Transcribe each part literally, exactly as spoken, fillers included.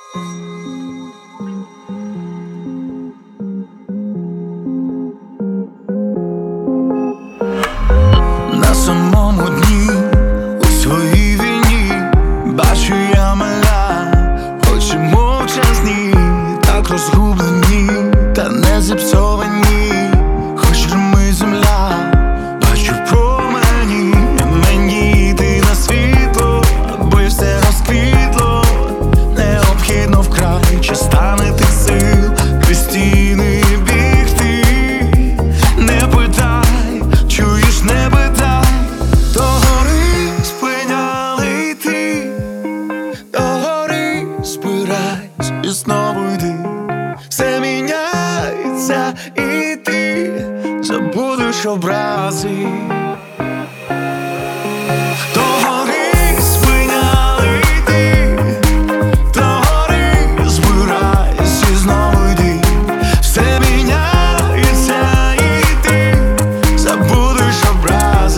На самому дні у своїй війні бачу я маля, очі мовчазні, так розгублені та не зіпсовані, хоч рими земля, бачу промені, мені йти на світло, аби все розквітло. Необхідно вкрай чи стане тих сил крізь стіни бігти. Не питай, чуєш, не питай, до гори сплиняли йти, до гори спирайся і знову йди. Все міняється і ти забудеш образи. До гори спиняли йти, до гори збирайся і знову йди. Все міняється і ти забудеш образи.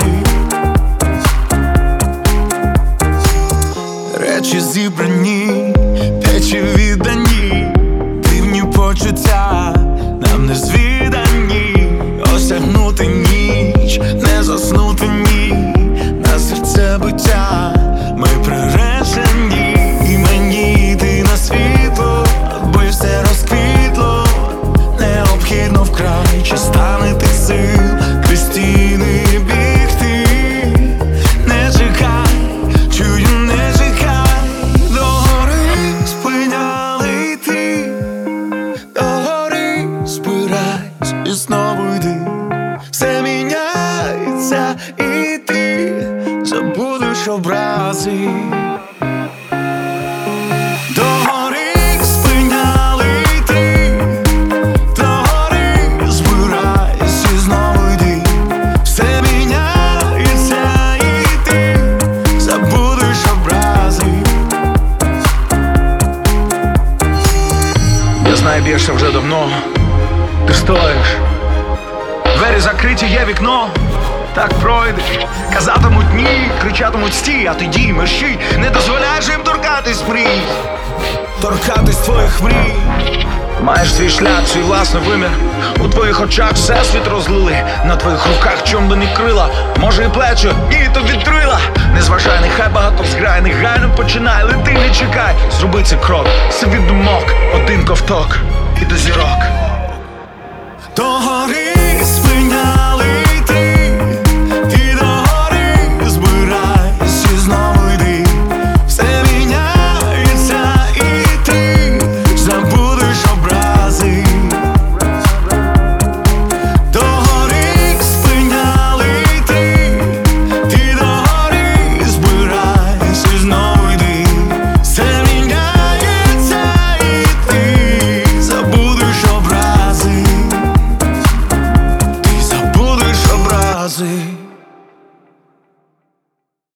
Речі зібрані, печі віддані, дивні почуття нам не звідані. Осягнути ніч, не заснути ні, на серце биття ми приречені. І мені йти на світло, аби все розквітло. Необхідно вкрай чи стане тих сил крізь стіни бігти. Не чекай, чую, не чекай, до гори спиняли йти, до гори спирайся і знову йди. Все міняється і ти забудеш образи. До гори спиняли йти, до гори збирайся і знову йди. Все міняється і ти забудеш образи. Я знаю більше вже давно. Ти стоїш, двері закриті, є вікно. Так пройдеш, казатимуть ні, кричатимуть стій, а ти дій, мерщій, не дозволяєш їм торкатись мрій, Торкатись твоїх мрій. маєш свій шлях, свій власний вимір. У твоїх очах всесвіт розлили, на твоїх руках чомбані крила, може і плечі, ні, то відкрила. Не зважай, нехай багато зграй, негайно починай, лети, не чекай, зроби цей крок, світ думок, один ковток і до зірок. До гори спиняли